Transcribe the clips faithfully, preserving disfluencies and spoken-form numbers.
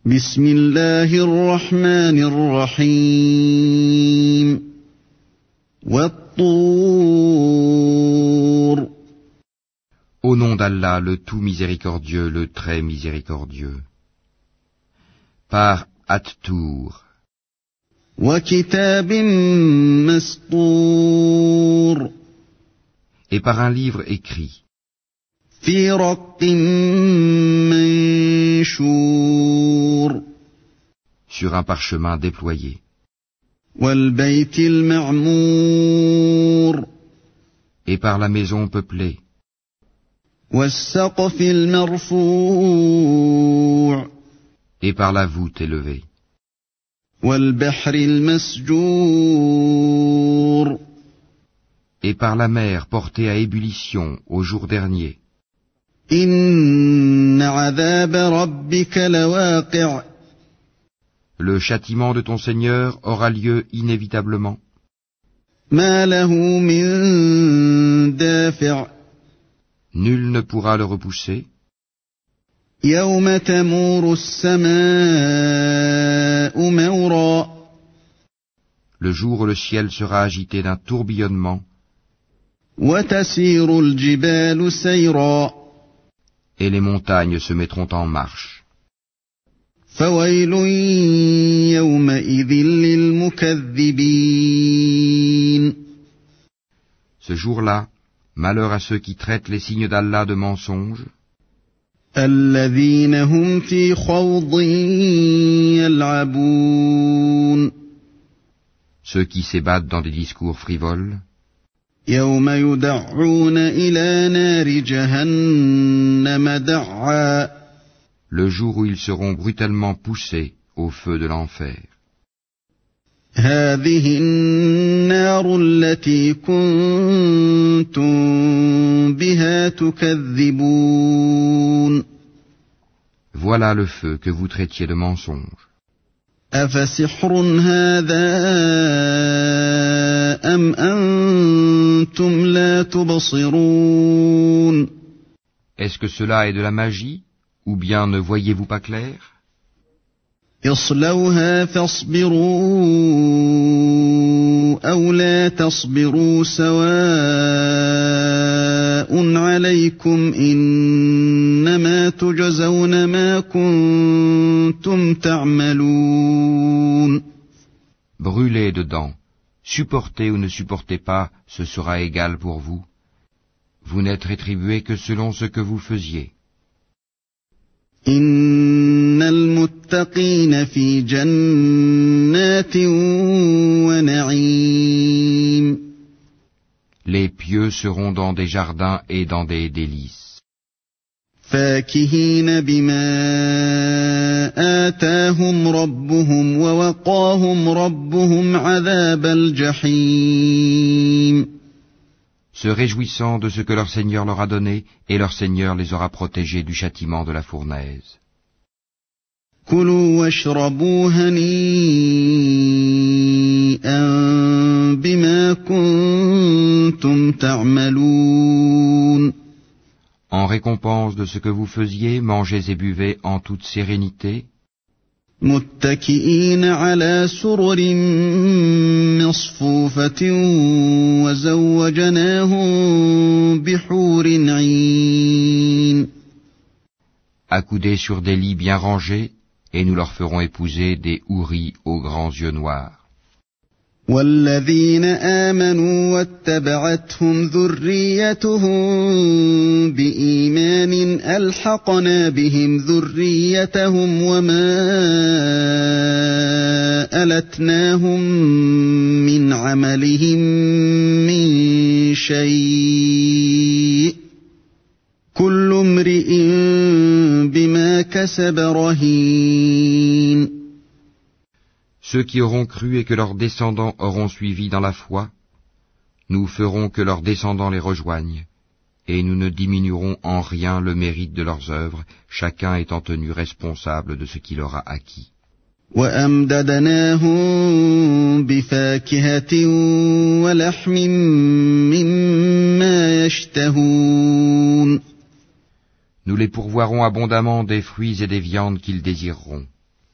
بسم الله الرحمن الرحيم والطور Au nom d'Allah, le tout miséricordieux, le très miséricordieux. Par At-Tour. وكتاب مسطور Et par un livre écrit. في رق منشور Sur un parchemin déployé. والبيت المعمور Et par la maison peuplée. والسقف المرفوع Et par la voûte élevée. والبحر المسجور Et par la mer portée à ébullition au jour dernier. إن عذاب ربك لواقع Le châtiment de ton Seigneur aura lieu inévitablement. ما له من دافع Nul ne pourra le repousser. يوم تمور السماء مورا Le jour où le ciel sera agité d'un tourbillonnement. وتسير الجبال سيرا Et les montagnes se mettront en marche. فويل يومئذ للمكذبين Ce jour-là, malheur à ceux qui traitent les signes d'Allah de mensonges, الذين هم في خوض يلعبون ceux qui s'ébattent dans des discours frivoles, يوم يدعون إلى نار جهنم دعا le jour où ils seront brutalement poussés au feu de l'enfer. هذه النار التي كنتم بها تكذبون Voilà le feu que vous traitiez de mensonge. أفسحر هذا أم أنتم لا تبصرون Est-ce que cela est de la magie, ou bien ne voyez-vous pas clair? اصلوها فاصبروا أو لا تصبروا سواء عليكم إنما تجزون ما كنتم تعملون Brûlez dedans, supportez ou ne supportez pas, ce sera égal pour vous. Vous n'êtes rétribués que selon ce que vous faisiez. إن المتقين في جنات ونعيم Les pieux seront dans des jardins et dans des délices. فاكهين بما آتاهم ربهم ووقاهم ربهم عذاب الجحيم Se réjouissant de ce que leur Seigneur leur a donné, et leur Seigneur les aura protégés du châtiment de la fournaise. كلوا واشربوا هنيئا بما كنتم تعملون En récompense de ce que vous faisiez, mangez et buvez en toute sérénité, متكئين على سرر مصفوفة وزوجناهم بحور عين accoudés sur des lits bien rangés, et nous leur ferons épouser des houris aux grands yeux noirs. والذين آمنوا واتبعتهم ذريتهم بإيمان ألحقنا بهم ذريتهم وما ألتناهم من عملهم من شيء كل امرئ بما كسب رهين Ceux qui auront cru et que leurs descendants auront suivi dans la foi, nous ferons que leurs descendants les rejoignent, et nous ne diminuerons en rien le mérite de leurs œuvres, chacun étant tenu responsable de ce qu'il aura acquis. وأمددناهم بفاكهة ولحم مما يشتهون Nous les pourvoirons abondamment des fruits et des viandes qu'ils désireront.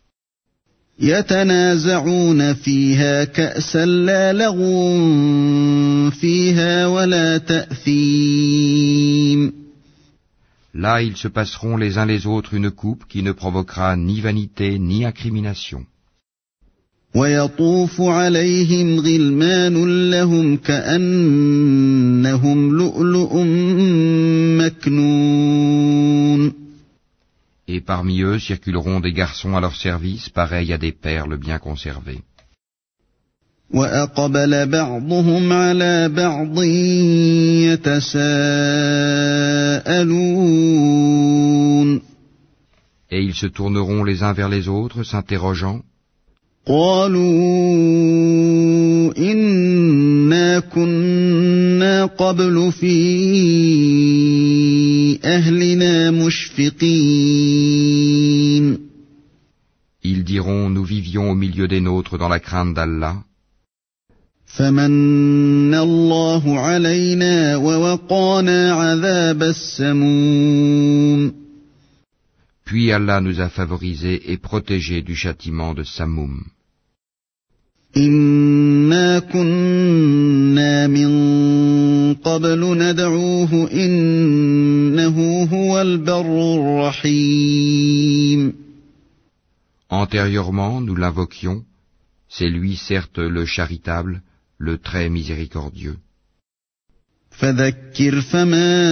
يتنازعون فيها كأسا لا لغو فيها ولا تأثيم. Là ils se passeront les uns les autres une coupe qui ne provoquera ni vanité ni incrimination. ويطوف عليهم غلمان لهم كأنهم لؤلؤ مكنون. Et parmi eux circuleront des garçons à leur service, pareils à des perles bien conservées. وأقبل بعضهم على بعض يتساءلون. Et ils se tourneront les uns vers les autres, s'interrogeant. قالوا إنا كنا قبل في أهلنا مشفقين. Ils diront, nous vivions au milieu des nôtres dans la crainte d'Allah. فمن الله علينا ووقانا عذاب السموم. Puis Allah nous a favorisés et protégés du châtiment de Samoum. إنا كنا من قبل ندعوه إنه هو البر الرحيم. Antérieurement, nous l'invoquions, c'est lui certes le charitable, le très miséricordieux. فذكر فما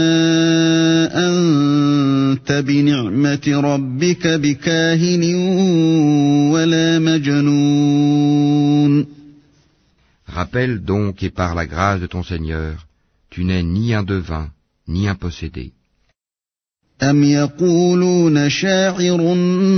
أنت بنعمة ربك بكاهن ولا مجنون. Rappelle donc et par la grâce de ton Seigneur, tu n'es ni un devin, ni un possédé. أم يقولون شاعر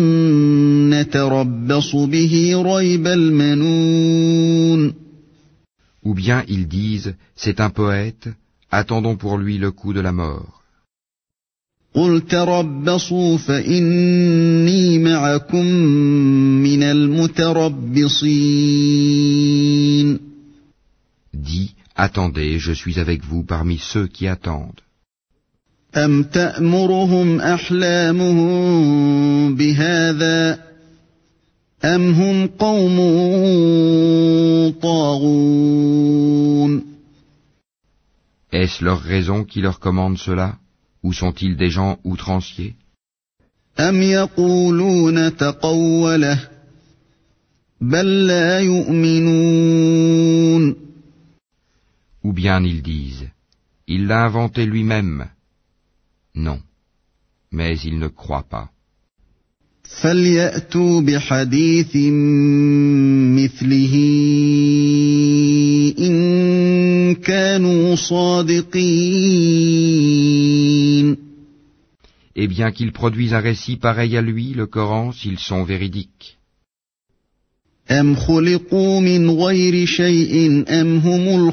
نتربص به ريب المنون. Ou bien ils disent, c'est un poète, attendons pour lui le coup de la mort. قل تربصوا فإني معكم من المتربصين. Dis, attendez, je suis avec vous parmi ceux qui attendent. أم تأمرهم أحلامهم بهذا أم هم قوم طاغون. Est-ce leur raison qui leur commande cela, ou sont-ils des gens outranciers? أم يقولون تقوله بل لا يؤمنون. Ou bien ils disent, il l'a inventé lui-même. Non, mais ils ne croient pas. فليأتوا بحديث مثله إن كانوا صادقين. Eh bien qu'ils produisent un récit pareil à lui, le Coran, s'ils sont véridiques. أم خلقوا من غير شيء أم هم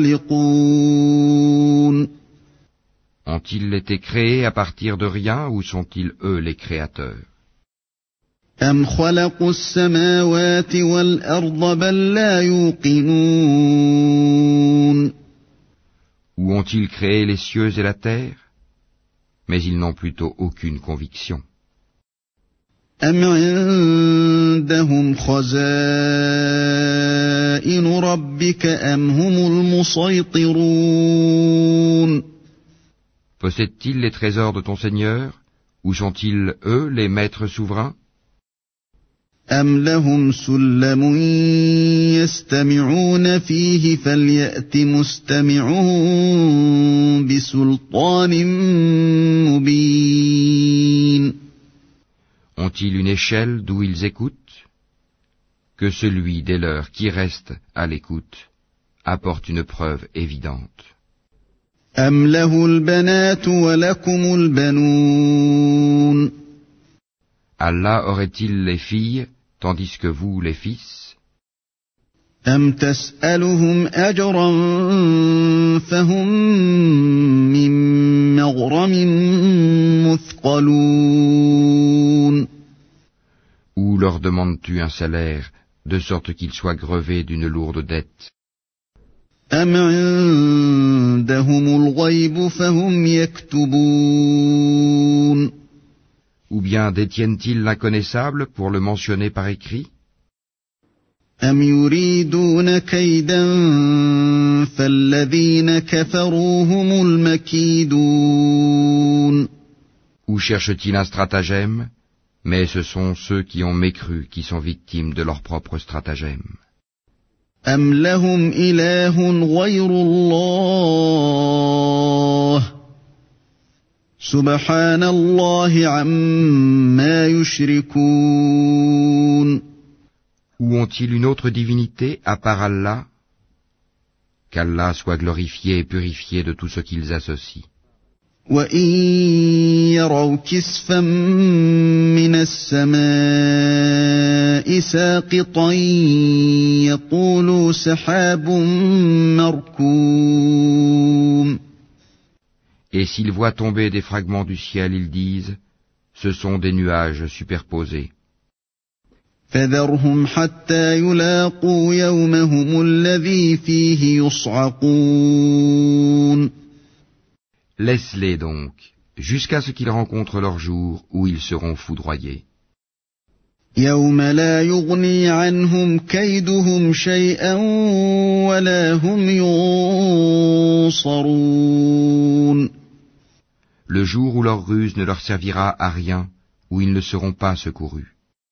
الخالقون. Ont-ils été créés à partir de rien ou sont-ils eux les créateurs? أم خلقوا السماوات والأرض بل لا يوقنون. Ou ont-ils créé les cieux et la terre? Mais ils n'ont plutôt aucune conviction. أم عندهم خزائن ربك أم هم المسيطرون. Possèdent-ils les trésors de ton Seigneur, ou sont-ils, eux, les maîtres souverains? أم لهم سلم يستمعون فيه فليأت مستمعهم بسلطان مبين. Ont-ils une échelle d'où ils écoutent? Que celui des leurs qui reste à l'écoute apporte une preuve évidente. أم له البنات ولكم البنون. Allah aurait-il les filles, tandis que vous les fils? أم تسألهم أجرا فهم من مغرم مثقلون. Ou leur demandes-tu un salaire, de sorte qu'ils soient grevés d'une lourde dette? أم عندهم الغيب فهم يكتبون. Ou bien détiennent-ils l'inconnaissable pour le mentionner par écrit? أم يريدون كيدا فالذين كفروا هم المكيدون. Ou cherchent-ils un stratagème? Mais ce sont ceux qui ont mécru qui sont victimes de leur propre stratagème. أم لهم إله غير الله سبحان الله عما يشركون. Ou ont-ils une autre divinité à part Allah? Qu'Allah soit glorifié et purifié de tout ce qu'ils associent. وَإِن يَرَوْا كِسْفًا مِّنَ السَّمَاءِ سَاقِطًا يَقُولُوا سَحَابٌ مَّرْكُومٌ. Et s'ils voient tomber des fragments du ciel, ils disent, ce sont des nuages superposés. فَذَرْهُمْ حَتَّى يُلَاقُوا يَوْمَهُمُ الَّذِي فِيهِ يُصْعَقُونَ. Laisse-les donc, jusqu'à ce qu'ils rencontrent leur jour où ils seront foudroyés. يَوْمَ لَا يُغْنِي عَنْهُمْ كَيْدُهُمْ شَيْئًا وَلَا هُمْ يُنصَرُونَ. Le jour où leur ruse ne leur servira à rien, où ils ne seront pas secourus.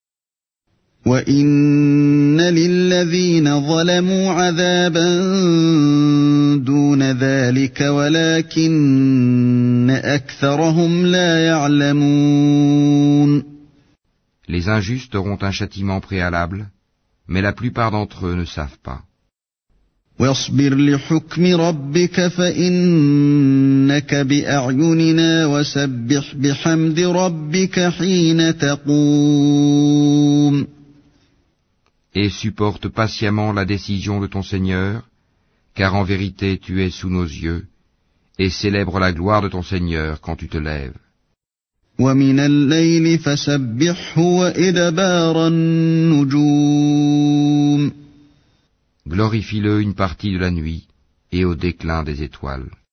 وَإِنَّ لِلَّذِينَ ظَلَمُوا عَذَابًا دُونَ ذَلِكَ وَلَكِنَّ أَكْثَرَهُمْ لَا يَعْلَمُونَ. Les injustes auront un châtiment préalable, mais la plupart d'entre eux ne savent pas. وَاصْبِرْ لِحُكْمِ رَبِّكَ فَإِنَّكَ بِأَعْيُنِنَا وَسَبِّحْ بِحَمْدِ رَبِّكَ حِينَ تَقُومُ. Et supporte patiemment la décision de ton Seigneur, car en vérité tu es sous nos yeux, et célèbre la gloire de ton Seigneur quand tu te lèves. وَمِنَ اللَّيْلِ فَسَبِّحْهُ وَإِدْبَارَ النُّجُومِ. Glorifie-le une partie de la nuit et au déclin des étoiles.